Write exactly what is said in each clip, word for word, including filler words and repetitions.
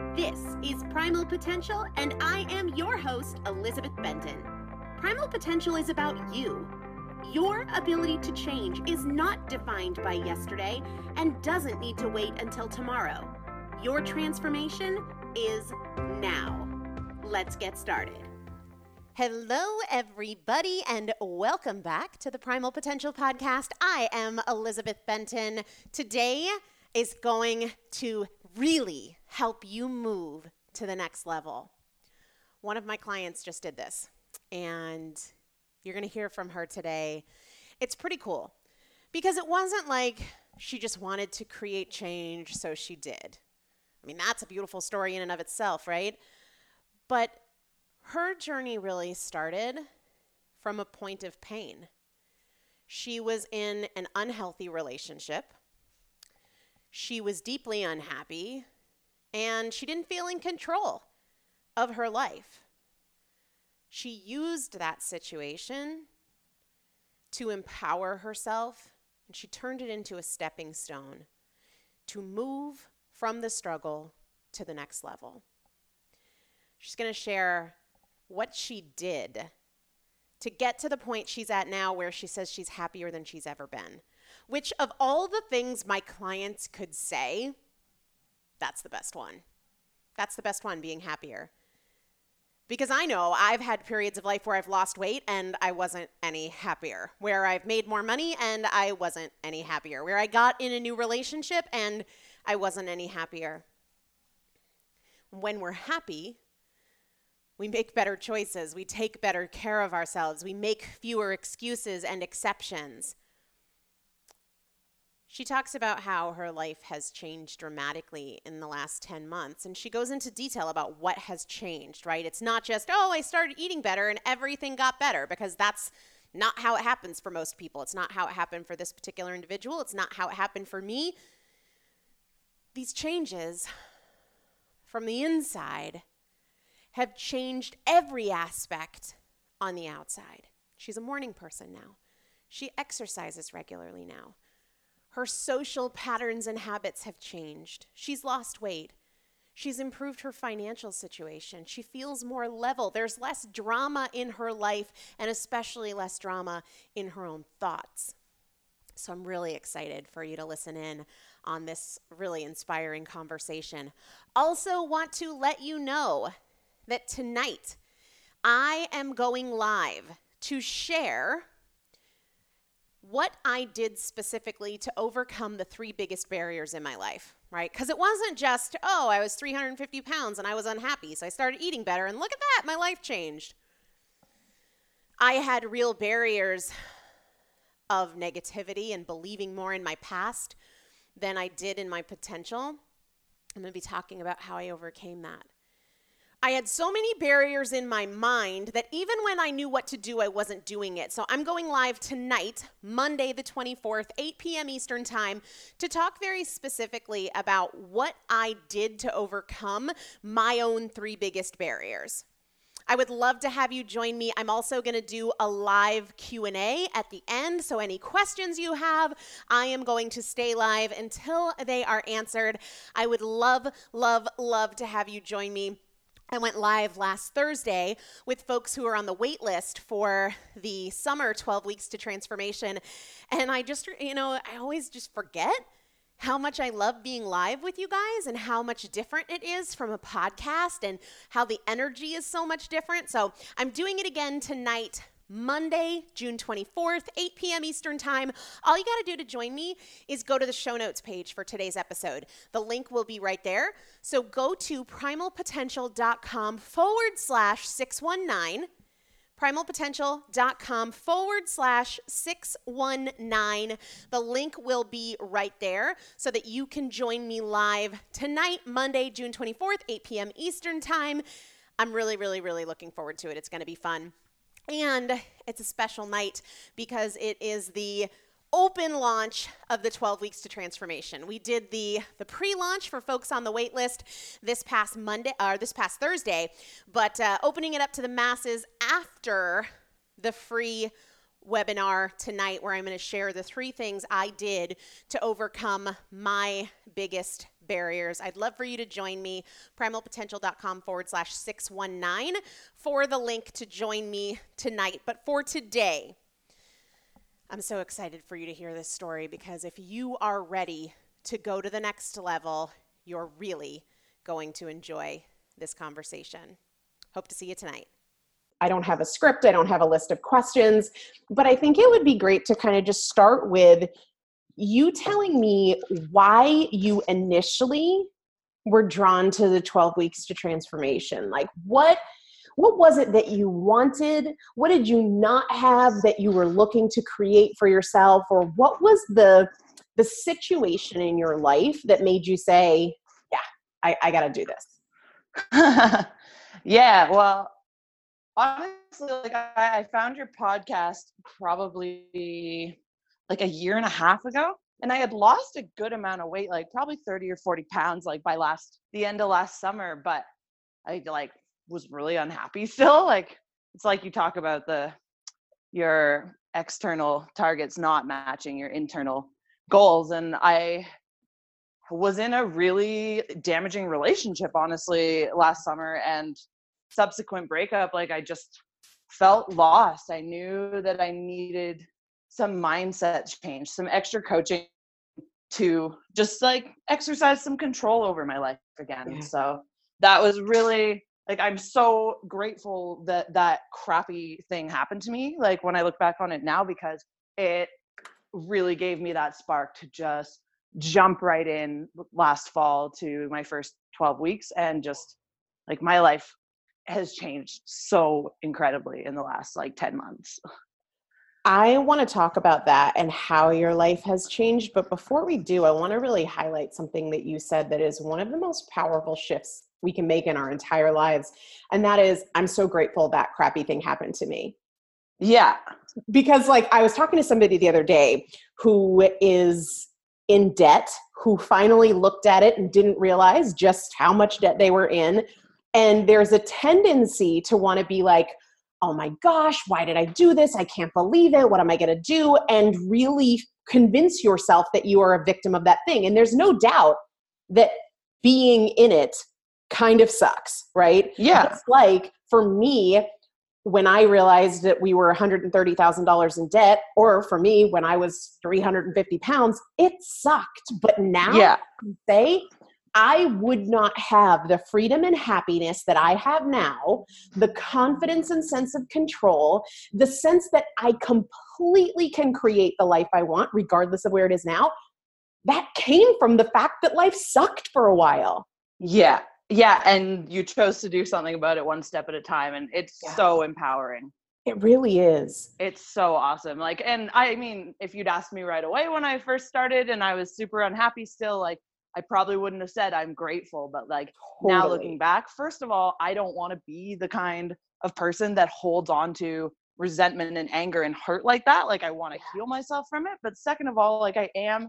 This is Primal Potential, and I am your host, Elizabeth Benton. Primal Potential is about you. Your ability to change is not defined by yesterday and doesn't need to wait until tomorrow. Your transformation is now. Let's get started. Hello, everybody, and welcome back to the Primal Potential Podcast. I am Elizabeth Benton. Today is going to really help you move to the next level. One of my clients just did this, and you're going to hear from her today. It's pretty cool because it wasn't like she just wanted to create change, so she did. I mean, that's a beautiful story in and of itself, right? But her journey really started from a point of pain. She was in an unhealthy relationship. She was deeply unhappy, and she didn't feel in control of her life. She used that situation to empower herself, and she turned it into a stepping stone to move from the struggle to the next level. She's going to share what she did to get to the point she's at now where she says she's happier than she's ever been. Which of all the things my clients could say, that's the best one. That's the best one, being happier. Because I know I've had periods of life where I've lost weight and I wasn't any happier. Where I've made more money and I wasn't any happier. Where I got in a new relationship and I wasn't any happier. When we're happy, we make better choices. We take better care of ourselves. We make fewer excuses and exceptions. She talks about how her life has changed dramatically in the last ten months, and she goes into detail about what has changed, right? It's not just, oh, I started eating better and everything got better, because that's not how it happens for most people. It's not how it happened for this particular individual. It's not how it happened for me. These changes from the inside have changed every aspect on the outside. She's a morning person now. She exercises regularly now. Her social patterns and habits have changed. She's lost weight. She's improved her financial situation. She feels more level. There's less drama in her life, and especially less drama in her own thoughts. So I'm really excited for you to listen in on this really inspiring conversation. Also want to let you know that tonight I am going live to share what I did specifically to overcome the three biggest barriers in my life, right? Because it wasn't just, oh, I was three hundred fifty pounds and I was unhappy, so I started eating better, and look at that, my life changed. I had real barriers of negativity and believing more in my past than I did in my potential. I'm going to be talking about how I overcame that. I had so many barriers in my mind that even when I knew what to do, I wasn't doing it. So I'm going live tonight, Monday the twenty-fourth, eight p.m. Eastern Time, to talk very specifically about what I did to overcome my own three biggest barriers. I would love to have you join me. I'm also going to do a live Q and A at the end, so any questions you have, I am going to stay live until they are answered. I would love, love, love to have you join me. I went live last Thursday with folks who are on the wait list for the summer twelve weeks to transformation. And I just, you know, I always just forget how much I love being live with you guys and how much different it is from a podcast and how the energy is so much different. So I'm doing it again tonight, Monday, June twenty-fourth, eight p.m. Eastern Time. All you got to do to join me is go to the show notes page for today's episode. The link will be right there. So go to primalpotential.com forward slash 619, primalpotential.com forward slash 619. The link will be right there so that you can join me live tonight, Monday, June twenty-fourth, eight p.m. Eastern Time. I'm really, really, really looking forward to it. It's going to be fun. And it's a special night because it is the open launch of the twelve weeks to transformation. We did the the pre-launch for folks on the wait list this past Monday or this past Thursday, but uh, opening it up to the masses after the free webinar tonight where I'm going to share the three things I did to overcome my biggest barriers. I'd love for you to join me, primalpotential.com forward slash 619 for the link to join me tonight. But for today, I'm so excited for you to hear this story because if you are ready to go to the next level, you're really going to enjoy this conversation. Hope to see you tonight. I don't have a script. I don't have a list of questions, but I think it would be great to kind of just start with you telling me why you initially were drawn to the twelve weeks to transformation. Like what, what was it that you wanted? What did you not have that you were looking to create for yourself? Or what was the, the situation in your life that made you say, yeah, I, I got to do this? Yeah, well, honestly, like I, I found your podcast probably like a year and a half ago, and I had lost a good amount of weight, like probably thirty or forty pounds, like by last, the end of last summer, but I like was really unhappy still. Like, it's like you talk about the, your external targets not matching your internal goals. And I was in a really damaging relationship, honestly, last summer, and subsequent breakup, like I just felt lost. I knew that I needed some mindset change, some extra coaching to just like exercise some control over my life again. Yeah. So that was really like, I'm so grateful that that crappy thing happened to me. Like when I look back on it now, because it really gave me that spark to just jump right in last fall to my first twelve weeks. And just like my life has changed so incredibly in the last like ten months. I want to talk about that and how your life has changed. But before we do, I want to really highlight something that you said that is one of the most powerful shifts we can make in our entire lives. And that is, I'm so grateful that crappy thing happened to me. Yeah. Because like I was talking to somebody the other day who is in debt, who finally looked at it and didn't realize just how much debt they were in. And there's a tendency to want to be like, oh my gosh, why did I do this? I can't believe it. What am I going to do? And really convince yourself that you are a victim of that thing. And there's no doubt that being in it kind of sucks, right? Yeah. It's like for me, when I realized that we were one hundred thirty thousand dollars in debt, or for me, when I was three hundred fifty pounds, it sucked. But now yeah. I can say, I would not have the freedom and happiness that I have now, the confidence and sense of control, the sense that I completely can create the life I want, regardless of where it is now. That came from the fact that life sucked for a while. Yeah. Yeah. And you chose to do something about it one step at a time. And it's yeah. so empowering. It really is. It's so awesome. Like, and I mean, if you'd asked me right away when I first started and I was super unhappy still, like, I probably wouldn't have said I'm grateful, but like totally. Now looking back, first of all, I don't want to be the kind of person that holds on to resentment and anger and hurt like that. Like I want to heal myself from it. But second of all, like I am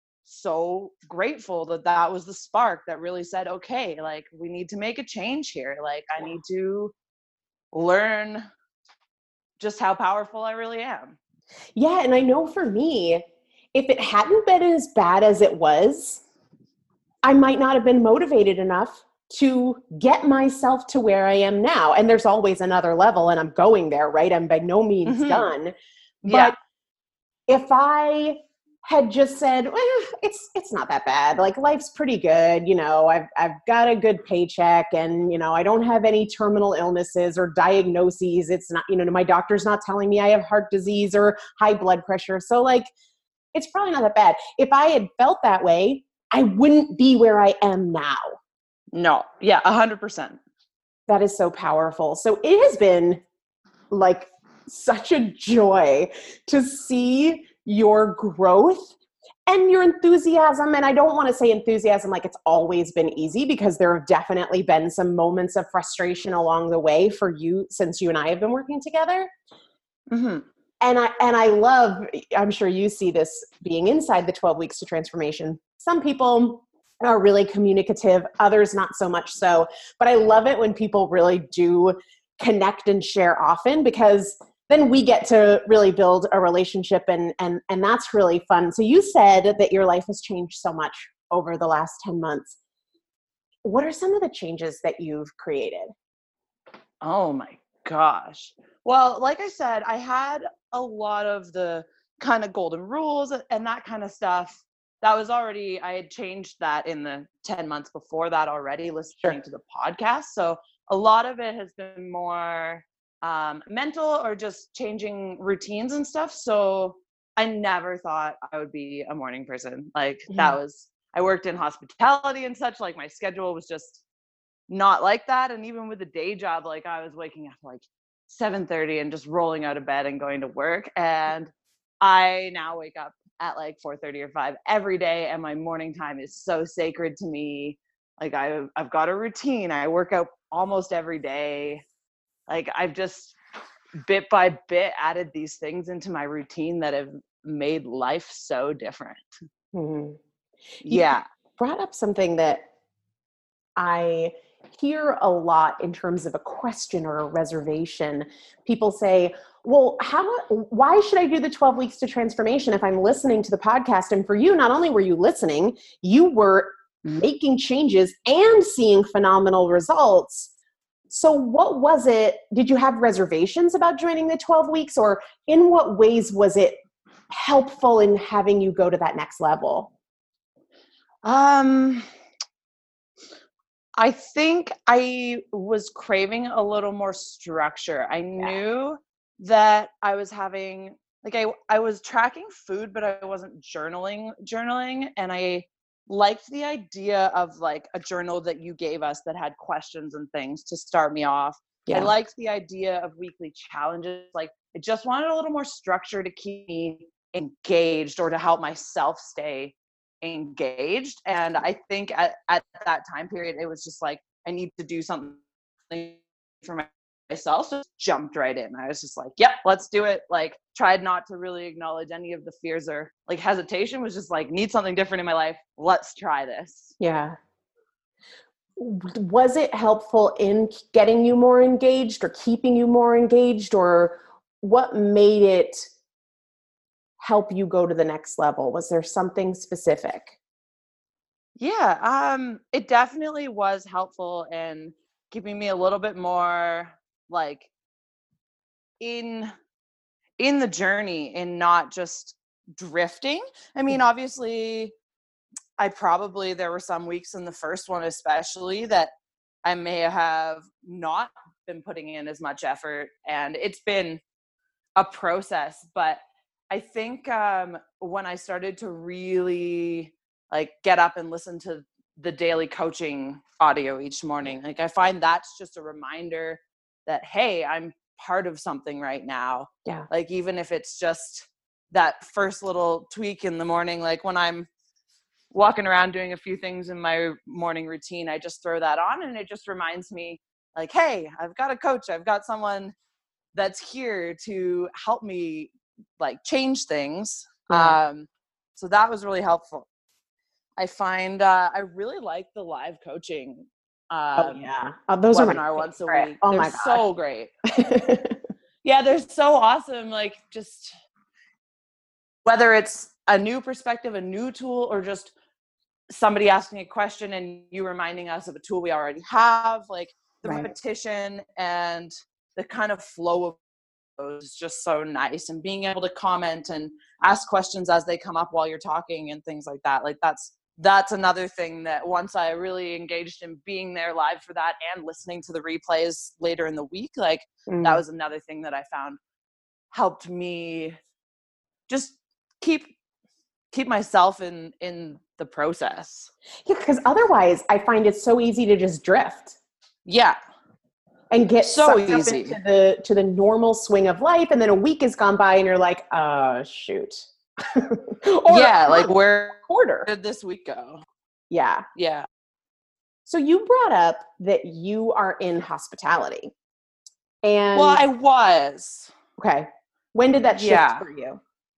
so grateful that that was the spark that really said, okay, like we need to make a change here. Like I need to learn just how powerful I really am. Yeah. And I know for me, if it hadn't been as bad as it was, I might not have been motivated enough to get myself to where I am now. And there's always another level and I'm going there, right? I'm by no means mm-hmm. done. Yeah. But if I had just said, well, it's, it's not that bad. Like life's pretty good. You know, I've, I've got a good paycheck and, you know, I don't have any terminal illnesses or diagnoses. It's not, you know, my doctor's not telling me I have heart disease or high blood pressure. So like, it's probably not that bad. If I had felt that way, I wouldn't be where I am now. No. Yeah. A hundred percent. That is so powerful. So it has been like such a joy to see your growth and your enthusiasm. And I don't want to say enthusiasm like it's always been easy, because there have definitely been some moments of frustration along the way for you since you and I have been working together. Mm-hmm. And I, and I love, I'm sure you see this being inside the twelve weeks to transformation. Some people are really communicative, others not so much so, but I love it when people really do connect and share often, because then we get to really build a relationship, and and and that's really fun. So you said that your life has changed so much over the last ten months. What are some of the changes that you've created? Oh my gosh. Well, like I said, I had a lot of the kind of golden rules and that kind of stuff. That was already, I had changed that in the ten months before that already, listening Sure. to the podcast. So a lot of it has been more um, mental or just changing routines and stuff. So I never thought I would be a morning person. Like that Mm. was, I worked in hospitality and such, like my schedule was just not like that. And even with the day job, like I was waking up like seven thirty and just rolling out of bed and going to work. And I now wake up at like four thirty or five every day, and my morning time is so sacred to me. Like I've I've got a routine. I work out almost every day. Like I've just bit by bit added these things into my routine that have made life so different. Mhm. You Yeah. brought up something that I hear a lot in terms of a question or a reservation. People say, well, how, why should I do the twelve weeks to transformation if I'm listening to the podcast? And for you, not only were you listening, you were making changes and seeing phenomenal results. So what was it? Did you have reservations about joining the twelve weeks, or in what ways was it helpful in having you go to that next level? Um I think I was craving a little more structure. I Yeah. knew that I was having like I I was tracking food, but I wasn't journaling journaling, and I liked the idea of like a journal that you gave us that had questions and things to start me off. I Yeah. liked the idea of weekly challenges. Like I just wanted a little more structure to keep me engaged or to help myself stay engaged. And I think at, at that time period, it was just like, I need to do something for myself. So just jumped right in. I was just like, yep, let's do it. Like tried not to really acknowledge any of the fears or like hesitation, was just like, need something different in my life. Let's try this. Yeah. Was it helpful in getting you more engaged or keeping you more engaged, or what made it help you go to the next level? Was there something specific? Yeah, um, it definitely was helpful in keeping me a little bit more like in in the journey and not just drifting. I mean, obviously, I probably there were some weeks in the first one especially that I may have not been putting in as much effort, and it's been a process. But I think um, when I started to really like get up and listen to the daily coaching audio each morning, like I find that's just a reminder that, hey, I'm part of something right now. Yeah. Like even if it's just that first little tweak in the morning, like when I'm walking around doing a few things in my morning routine, I just throw that on and it just reminds me like, hey, I've got a coach, I've got someone that's here to help me like change things. Yeah. Um, so that was really helpful. I find uh, I really like the live coaching Oh um, yeah. Oh, those are my webinar once a favorite. week. Oh They're my so great. gosh. Yeah, they're so awesome. Like just whether it's a new perspective, a new tool, or just somebody asking a question and you reminding us of a tool we already have, like the Right. repetition and the kind of flow of those is just so nice, and being able to comment and ask questions as they come up while you're talking and things like that. Like that's that's another thing that once I really engaged in being there live for that and listening to the replays later in the week, like Mm. that was another thing that I found helped me just keep keep myself in in the process. Yeah, because otherwise I find it so easy to just drift Yeah, and get so sucked up easy. into the to the normal swing of life, and then a week has gone by and you're like, oh shoot. Or Yeah, a like month, where a quarter. did this week go? Yeah. Yeah. So you brought up that you are in hospitality. Well, And I was. okay, when did that shift Yeah. for you?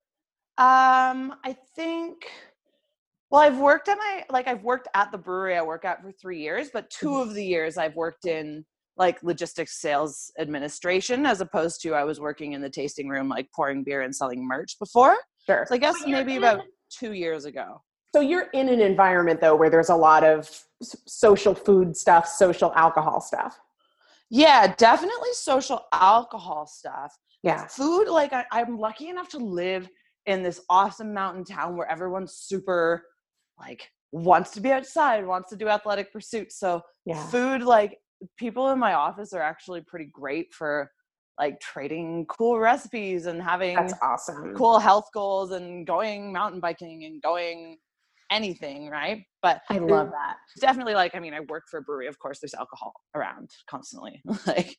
Um, I think well, I've worked at my like I've worked at the brewery I work at for three years, but two Mhm. of the years I've worked in like logistics sales administration, as opposed to I was working in the tasting room, like pouring beer and selling merch before. Sure. So I guess maybe about two years ago. So you're in an environment though, where there's a lot of s- social food stuff, social alcohol stuff. Yeah, definitely social alcohol stuff. Yeah. Food, like I, I'm lucky enough to live in this awesome mountain town where everyone's super like wants to be outside, wants to do athletic pursuits. So Yeah. food, like people in my office are actually pretty great for like trading cool recipes and having That's awesome. cool health goals and going mountain biking and going anything, right? But I love that. definitely, like, I mean, I work for a brewery, of course there's alcohol around constantly. Like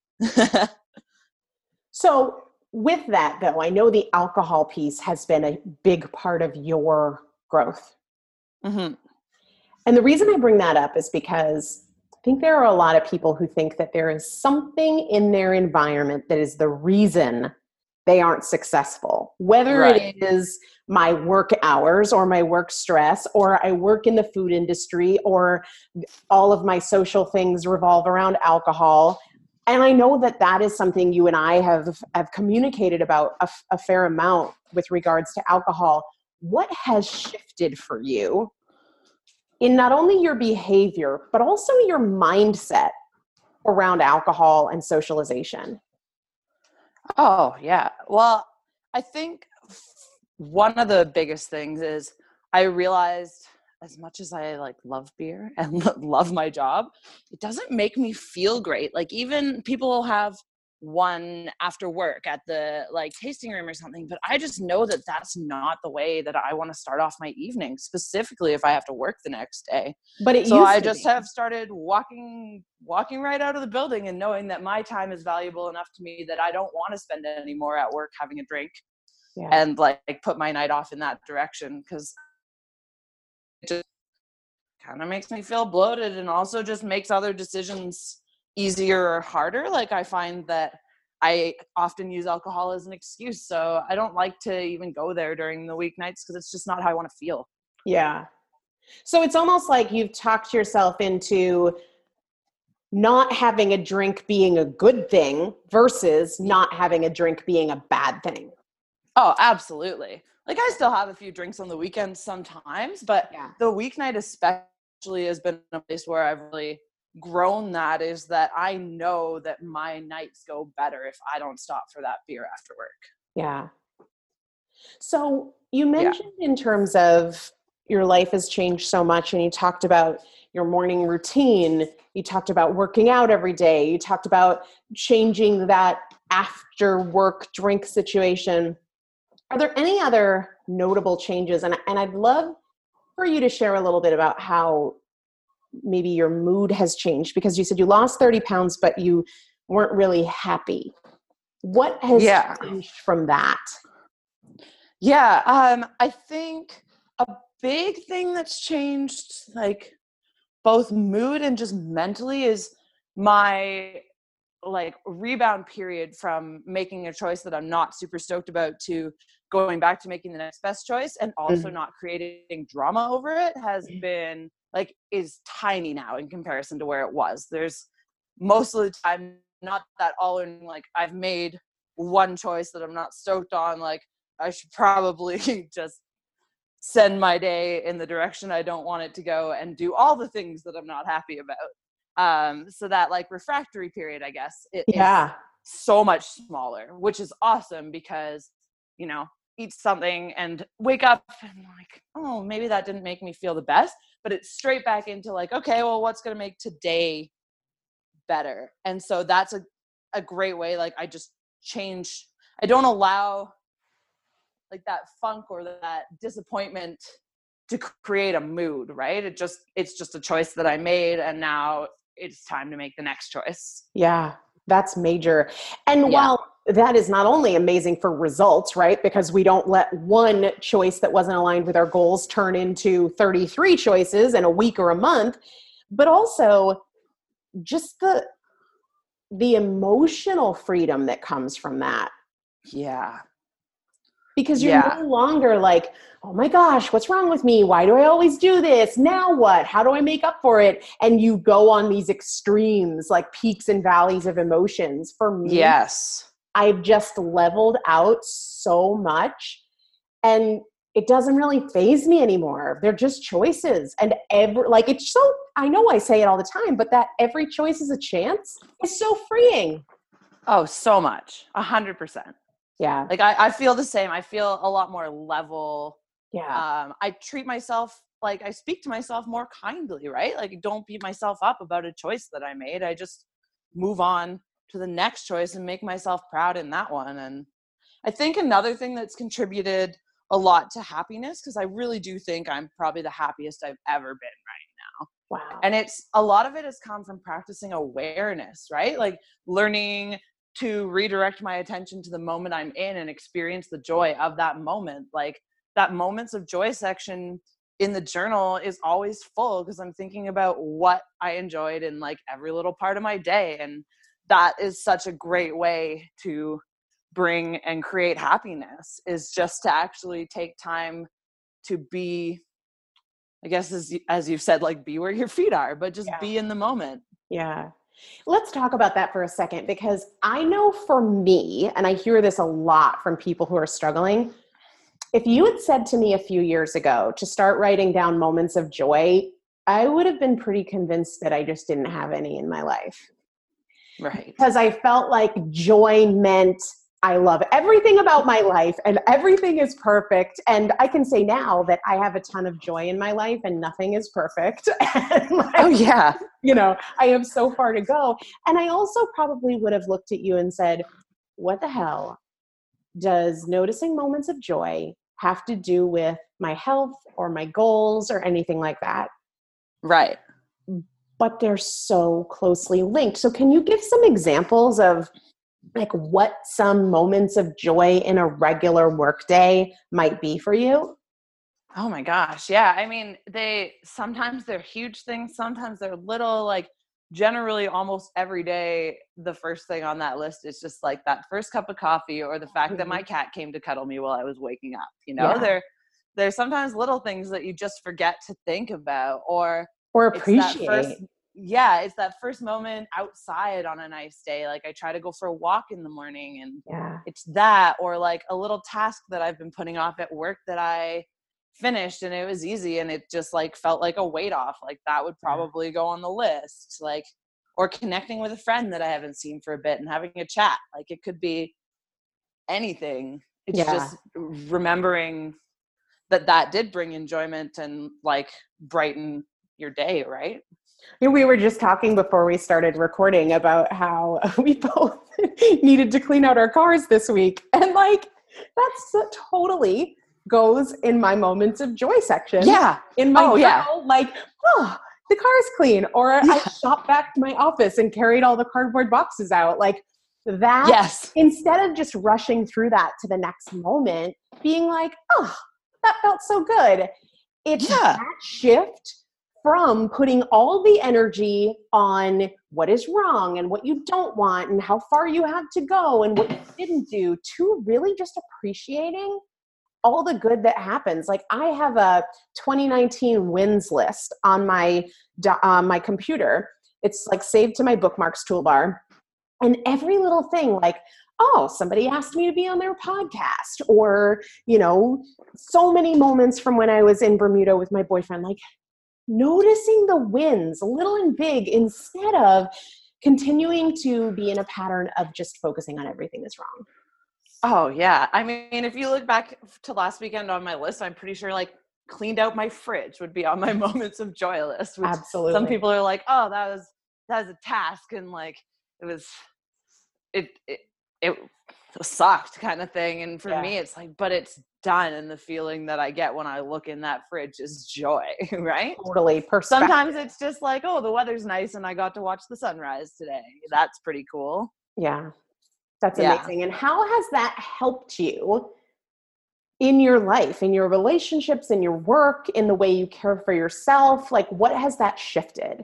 So with that though, I know the alcohol piece has been a big part of your growth. mm-hmm. And the reason I bring that up is because I think there are a lot of people who think that there is something in their environment that is the reason they aren't successful, whether Right. it is my work hours or my work stress, or I work in the food industry, or all of my social things revolve around alcohol. And I know that that is something you and I have, have communicated about a, a fair amount with regards to alcohol. What has shifted for you in not only your behavior, but also your mindset around alcohol and socialization? Oh, yeah. Well, I think one of the biggest things is I realized, as much as I like love beer and love my job, it doesn't make me feel great. Like even people have one after work at the like tasting room or something, but I just know that that's not the way that I want to start off my evening, specifically if I have to work the next day. But it So used I to just be. have started walking walking right out of the building and knowing that my time is valuable enough to me that I don't want to spend it anymore at work having a drink. Yeah. And like put my night off in that direction, because it just kind of makes me feel bloated and also just makes other decisions easier or harder. Like I find that I often use alcohol as an excuse, so I don't like to even go there during the weeknights because it's just not how I want to feel. Yeah. So it's almost like you've talked yourself into not having a drink being a good thing versus not having a drink being a bad thing. Oh, absolutely. Like I still have a few drinks on the weekends sometimes, but Yeah. the weeknight especially has been a place where I've really grown. That is that I know that my nights go better if I don't stop for that beer after work. Yeah. So you mentioned yeah. in terms of your life has changed so much, and you talked about your morning routine. You talked about working out every day. You talked about changing that after work drink situation. Are there any other notable changes? And, and I'd love for you to share a little bit about how maybe your mood has changed, because you said you lost thirty pounds, but you weren't really happy. What has yeah. changed from that? Yeah, um, I think a big thing that's changed, like both mood and just mentally, is my like rebound period from making a choice that I'm not super stoked about to going back to making the next best choice, and also mm-hmm. not creating drama over it, has been like is tiny now in comparison to where it was. There's most of the time not that all in like I've made one choice that I'm not stoked on, like I should probably just send my day in the direction I don't want it to go and do all the things that I'm not happy about. Um, so that like refractory period, I guess, it yeah. is so much smaller, which is awesome because, you know, eat something and wake up and like, oh, maybe that didn't make me feel the best, but it's straight back into like, okay, well, what's going to make today better? And so that's a, a great way. Like I just change, I don't allow like that funk or that disappointment to create a mood, right? It just, it's just a choice that I made, and now it's time to make the next choice. Yeah, that's major. And yeah. while that is not only amazing for results, right? Because we don't let one choice that wasn't aligned with our goals turn into thirty-three choices in a week or a month, but also just the, the emotional freedom that comes from that. Yeah. because you're Yeah. no longer like, oh my gosh, what's wrong with me? Why do I always do this? Now what? How do I make up for it? And you go on these extremes, like peaks and valleys of emotions. For me, Yes. I've just leveled out so much, and it doesn't really faze me anymore. They're just choices. And every, like, it's so, I know I say it all the time, but that every choice is a chance is so freeing. Oh, so much. A hundred percent. Yeah. Like I, I feel the same. I feel a lot more level. Yeah. Um, I treat myself, like I speak to myself more kindly, right? Like don't beat myself up about a choice that I made. I just move on to the next choice and make myself proud in that one. And I think another thing that's contributed a lot to happiness, because I really do think I'm probably the happiest I've ever been right now. Wow. And it's a lot of it has come from practicing awareness, right? Like learning to redirect my attention to the moment I'm in and experience the joy of that moment. Like that moments of joy section in the journal is always full because I'm thinking about what I enjoyed in like every little part of my day. And that is such a great way to bring and create happiness, is just to actually take time to be, I guess, as, as you've said, like be where your feet are, but just Yeah. be in the moment. Yeah. Let's talk about that for a second, because I know for me, and I hear this a lot from people who are struggling, if you had said to me a few years ago to start writing down moments of joy, I would have been pretty convinced that I just didn't have any in my life. Right. Because I felt like joy meant I love everything about my life and everything is perfect. And I can say now that I have a ton of joy in my life and nothing is perfect. And like, Oh yeah. you know, I have so far to go. And I also probably would have looked at you and said, what the hell does noticing moments of joy have to do with my health or my goals or anything like that? Right. But they're so closely linked. So can you give some examples of like what some moments of joy in a regular workday might be for you? Oh my gosh. Yeah. I mean, they, sometimes they're huge things. Sometimes they're little, like generally almost every day. The first thing on that list is just like that first cup of coffee or the fact that my cat came to cuddle me while I was waking up. You know, Yeah. they're, there's sometimes little things that you just forget to think about, or Or it's that appreciate. first, yeah, it's that first moment outside on a nice day. Like I try to go for a walk in the morning, and Yeah. it's that, or like a little task that I've been putting off at work that I finished and it was easy and it just like felt like a weight off. Like that would probably go on the list. Like, or connecting with a friend that I haven't seen for a bit and having a chat. Like it could be anything. It's Yeah. just remembering that that did bring enjoyment and like brighten your day, right? We were just talking before we started recording about how we both needed to clean out our cars this week. And like, that's totally goes in my moments of joy section. Yeah. In my Oh, journal, yeah. like, oh, the car's clean. Or Yeah. I shot back to my office and carried all the cardboard boxes out. Like that, Yes. instead of just rushing through that to the next moment, being like, oh, that felt so good. It's Yeah. that shift from putting all the energy on what is wrong and what you don't want and how far you have to go and what you didn't do, to really just appreciating all the good that happens. Like I have a twenty nineteen wins list on my uh, my computer. It's like saved to my bookmarks toolbar. And every little thing, like, oh, somebody asked me to be on their podcast, or, you know, so many moments from when I was in Bermuda with my boyfriend, like noticing the wins, little and big, instead of continuing to be in a pattern of just focusing on everything that's wrong. Oh yeah. I mean, if you look back to last weekend on my list, I'm pretty sure like cleaned out my fridge would be on my moments of joy list, which Absolutely. some people are like, oh, that was, that was a task. And like, it was, it, it, it sucked kind of thing. And for Yeah. me, it's like, but it's done. And the feeling that I get when I look in that fridge is joy, right? Totally. Perspective. Sometimes it's just like, oh, the weather's nice and I got to watch the sunrise today. That's pretty cool. Yeah. That's Yeah. amazing. And how has that helped you in your life, in your relationships, in your work, in the way you care for yourself? Like, what has that shifted?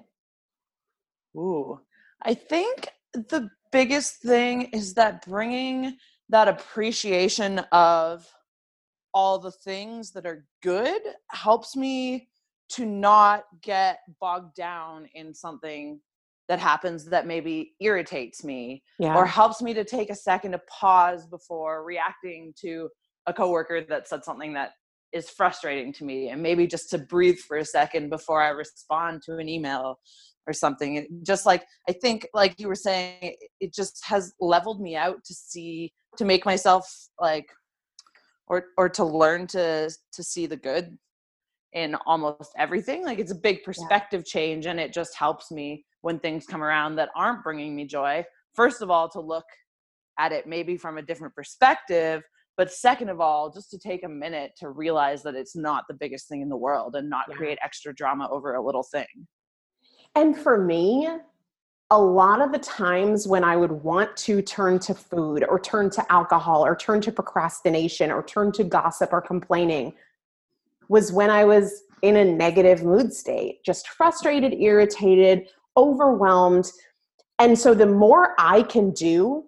Ooh, I think the biggest thing is that bringing that appreciation of all the things that are good helps me to not get bogged down in something that happens that maybe irritates me Yeah. or helps me to take a second to pause before reacting to a coworker that said something that is frustrating to me, and maybe just to breathe for a second before I respond to an email or something. It just like, I think like you were saying, it just has leveled me out to see, to make myself like, or, or to learn to, to see the good in almost everything. Like it's a big perspective yeah. change, and it just helps me when things come around that aren't bringing me joy. First of all, to look at it maybe from a different perspective, but second of all, just to take a minute to realize that it's not the biggest thing in the world and not yeah. create extra drama over a little thing. And for me, a lot of the times when I would want to turn to food or turn to alcohol or turn to procrastination or turn to gossip or complaining was when I was in a negative mood state, just frustrated, irritated, overwhelmed. And so the more I can do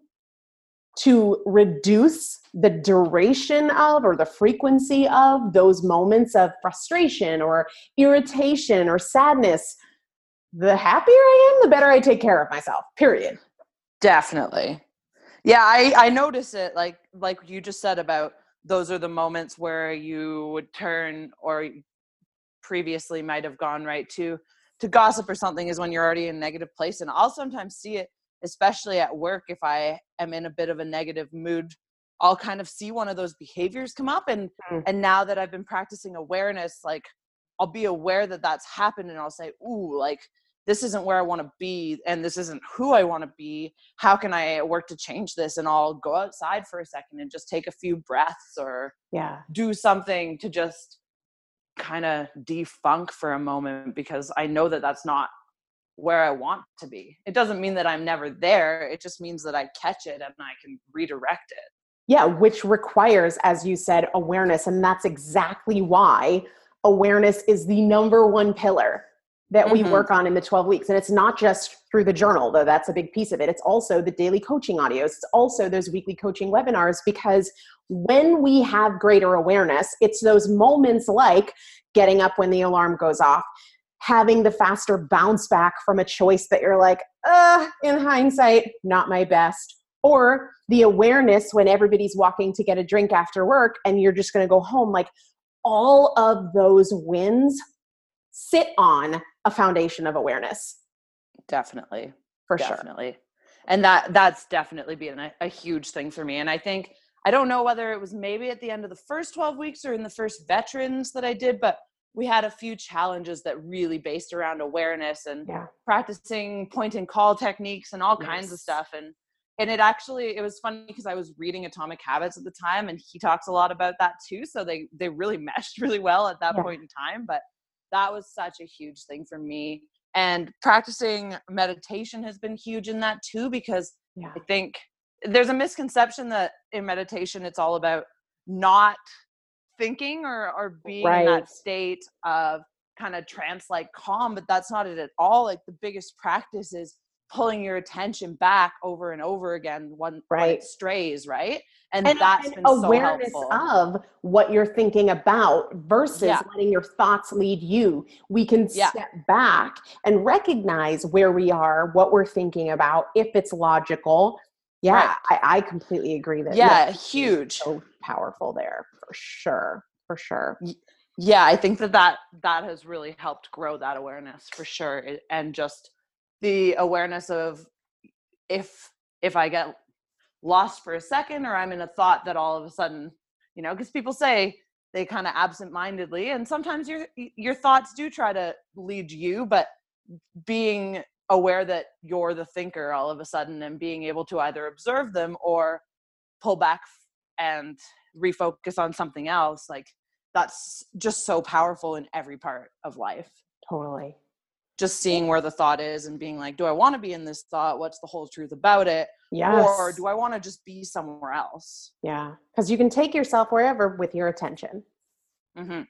to reduce the duration of or the frequency of those moments of frustration or irritation or sadness, the happier I am, the better I take care of myself, period. Definitely. Yeah, I, I notice it like like you just said about those are the moments where you would turn or previously might have gone right to to gossip or something is when you're already in a negative place. And I'll sometimes see it, especially at work, if I am in a bit of a negative mood, I'll kind of see one of those behaviors come up. And mm. and now that I've been practicing awareness, like I'll be aware that that's happened, and I'll say, ooh, like this isn't where I want to be, and this isn't who I want to be. How can I work to change this? And I'll go outside for a second and just take a few breaths or yeah. do something to just kind of defunk for a moment, because I know that that's not where I want to be. It doesn't mean that I'm never there. It just means that I catch it and I can redirect it. Yeah, which requires, as you said, awareness. And that's exactly why awareness is the number one pillar that mm-hmm. we work on in the twelve weeks. And it's not just through the journal, though that's a big piece of it. It's also the daily coaching audios. It's also those weekly coaching webinars, because when we have greater awareness, it's those moments like getting up when the alarm goes off, having the faster bounce back from a choice that you're like, uh, in hindsight, not my best. Or the awareness when everybody's walking to get a drink after work and you're just going to go home. Like all of those wins sit on a foundation of awareness. Definitely. For definitely. sure. And that that's definitely been a, a huge thing for me. And I think, I don't know whether it was maybe at the end of the first twelve weeks or in the first veterans that I did, but we had a few challenges that really based around awareness and yeah. practicing point and call techniques and all yes. kinds of stuff. And And it actually, it was funny because I was reading Atomic Habits at the time, and he talks a lot about that too. So they, they really meshed really well at that yeah. point in time. But that was such a huge thing for me. And practicing meditation has been huge in that too, because yeah. I think there's a misconception that in meditation, it's all about not thinking or, or being right. in that state of kind of trance-like calm, but that's not it at all. Like the biggest practice is pulling your attention back over and over again when, right. when it strays, right? And, and that's and been awareness so helpful. of what you're thinking about versus yeah. letting your thoughts lead you. We can yeah. step back and recognize where we are, what we're thinking about, if it's logical. Yeah, right. I, I completely agree that. Yeah, huge. So powerful there, for sure, for sure. Yeah, I think that, that that has really helped grow that awareness for sure. And just the awareness of if if I get lost for a second, or I'm in a thought that all of a sudden, you know, because people say they kind of absentmindedly, and sometimes your your thoughts do try to lead you, but being aware that you're the thinker all of a sudden and being able to either observe them or pull back and refocus on something else, like that's just so powerful in every part of life. Totally. Just seeing where the thought is and being like, do I want to be in this thought? What's the whole truth about it? Yes. Or do I want to just be somewhere else? Yeah. Because you can take yourself wherever with your attention. Mm-hmm.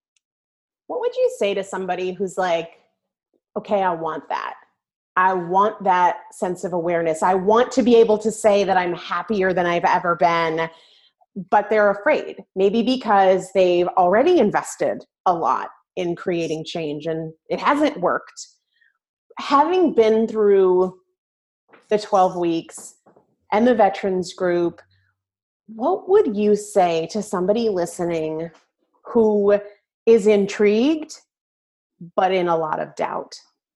What would you say to somebody who's like, okay, I want that. I want that sense of awareness. I want to be able to say that I'm happier than I've ever been. but they're afraid, maybe because they've already invested a lot in creating change and it hasn't worked. Having been through the twelve weeks and the veterans group, what would you say to somebody listening who is intrigued, but in a lot of doubt?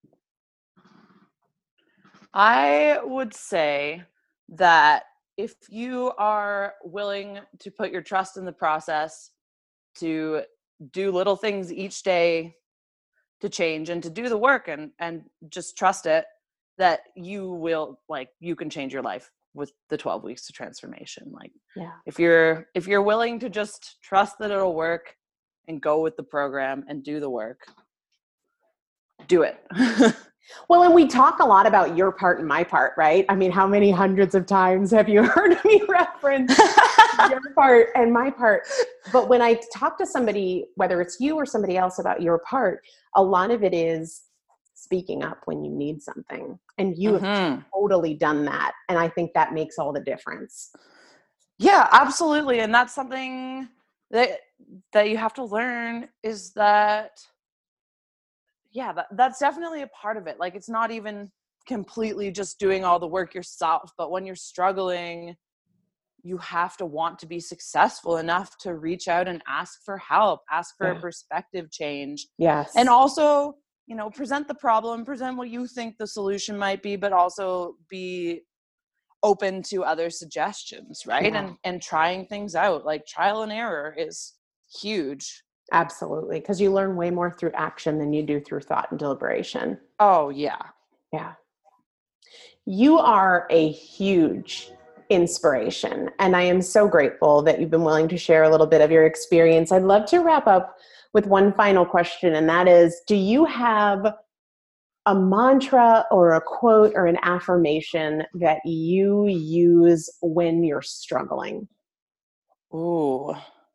I would say that if you are willing to put your trust in the process, to do little things each day to change and to do the work and, and just trust it, that you will, like, you can change your life with the twelve weeks to transformation. Like, yeah. if you're, if you're willing to just trust that it'll work and go with the program and do the work, do it. Well, and we talk a lot about your part and my part, right? I mean, how many hundreds of times have you heard me reference your part and my part? But when I talk to somebody, whether it's you or somebody else about your part, a lot of it is speaking up when you need something. And you mm-hmm. have totally done that. And I think that makes all the difference. Yeah, absolutely. And that's something that that you have to learn, is that yeah, that, that's definitely a part of it. Like, it's not even completely just doing all the work yourself, but when you're struggling, you have to want to be successful enough to reach out and ask for help, ask for yeah. a perspective change. Yes. And also, you know, present the problem, present what you think the solution might be, but also be open to other suggestions, right? Yeah. And and trying things out. Like, trial and error is huge. Absolutely. Because you learn way more through action than you do through thought and deliberation. Oh, yeah. Yeah. You are a huge inspiration. And I am so grateful that you've been willing to share a little bit of your experience. I'd love to wrap up with one final question. And that is, do you have a mantra or a quote or an affirmation that you use when you're struggling? Ooh.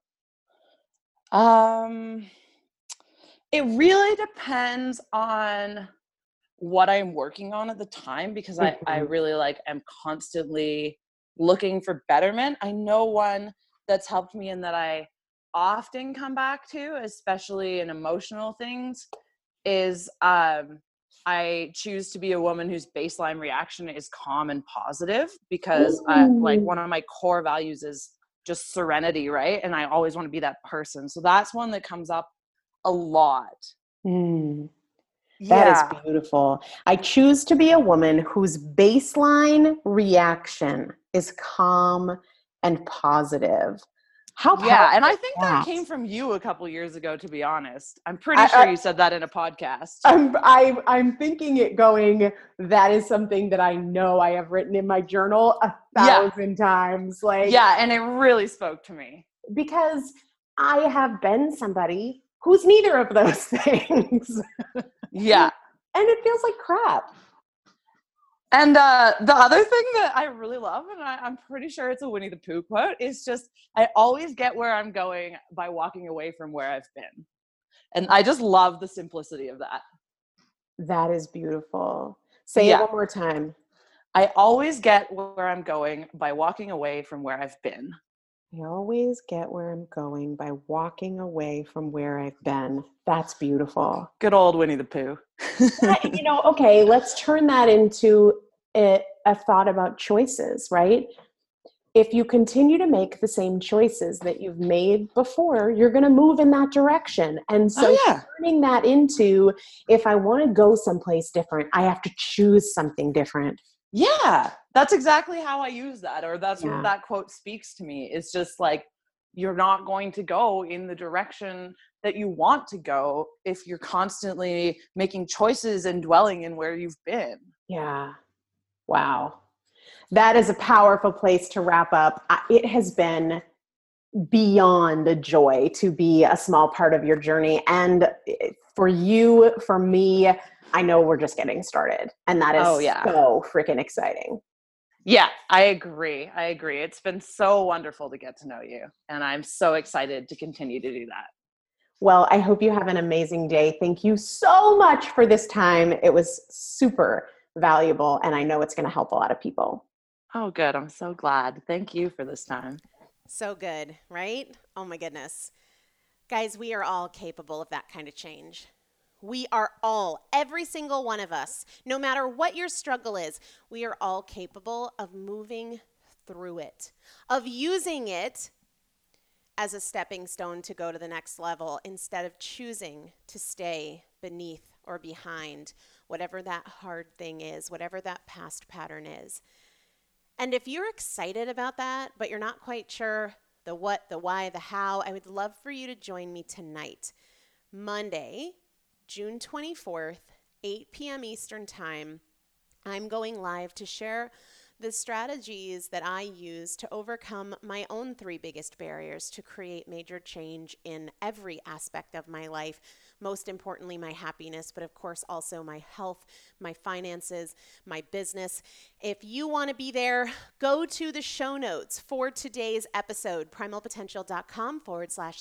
Um, it really depends on what I'm working on at the time, because I, I really like am constantly looking for betterment. I know one that's helped me and that I often come back to, especially in emotional things, is um, I choose to be a woman whose baseline reaction is calm and positive, because I, like, one of my core values is just serenity, right? And I always want to be that person. So that's one that comes up a lot. Mm. That yeah. is beautiful. I choose to be a woman whose baseline reaction is calm and positive. How yeah, and I think that? that came from you a couple years ago, to be honest. I'm pretty I, sure I, you said that in a podcast. I'm, I, I'm thinking it going, that is something that I know I have written in my journal a thousand yeah. times. Like, yeah, and it really spoke to me. Because I have been somebody who's neither of those things. Yeah. And it feels like crap. And uh, the other thing that I really love, and I, I'm pretty sure it's a Winnie the Pooh quote, is just, I always get where I'm going by walking away from where I've been. And I just love the simplicity of that. That is beautiful. Say yeah. it one more time. I always get where I'm going by walking away from where I've been. I always get where I'm going by walking away from where I've been. That's beautiful. Good old Winnie the Pooh. You know, okay, let's turn that into a, a thought about choices, right? If you continue to make the same choices that you've made before, you're going to move in that direction. And so oh, yeah. turning that into, if I want to go someplace different, I have to choose something different. Yeah, that's exactly how I use that, or that's yeah. what that quote speaks to me. It's just like, you're not going to go in the direction that you want to go if you're constantly making choices and dwelling in where you've been. Yeah. Wow. That is a powerful place to wrap up. It has been beyond a joy to be a small part of your journey. And for you, for me, I know we're just getting started, and that is oh, yeah. so freaking exciting. Yeah, I agree. I agree. It's been so wonderful to get to know you, and I'm so excited to continue to do that. Well, I hope you have an amazing day. Thank you so much for this time. It was super valuable, and I know it's going to help a lot of people. Oh, good. I'm so glad. Thank you for this time. So good, right? Oh my goodness. Guys, we are all capable of that kind of change. We are all, every single one of us, no matter what your struggle is, we are all capable of moving through it, of using it as a stepping stone to go to the next level instead of choosing to stay beneath or behind whatever that hard thing is, whatever that past pattern is. And if you're excited about that, but you're not quite sure the what, the why, the how, I would love for you to join me tonight, Monday, June twenty-fourth, eight p.m. Eastern Time. I'm going live to share the strategies that I use to overcome my own three biggest barriers to create major change in every aspect of my life. Most importantly, my happiness, but of course also my health, my finances, my business. If you want to be there, go to the show notes for today's episode, primalpotential.com forward slash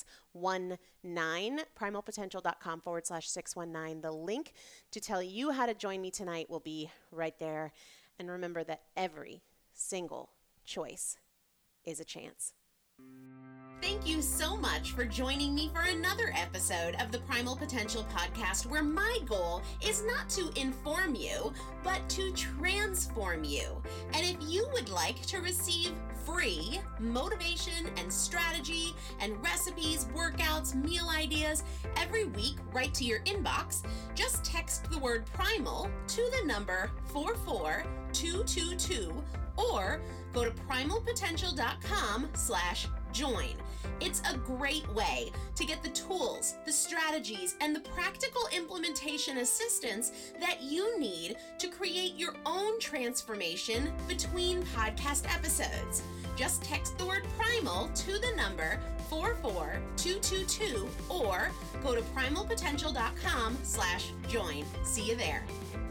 619, primalpotential.com forward slash 619. The link to tell you how to join me tonight will be right there. And remember that every single choice is a chance. Thank you so much for joining me for another episode of the Primal Potential Podcast, where my goal is not to inform you, but to transform you. And if you would like to receive free motivation and strategy and recipes, workouts, meal ideas every week right to your inbox, just text the word primal to the number four four two two two or go to primalpotential.com slash join. It's a great way to get the tools, the strategies, and the practical implementation assistance that you need to create your own transformation between podcast episodes. Just text the word primal to the number four four two two two or go to primalpotential.com slash join. See you there.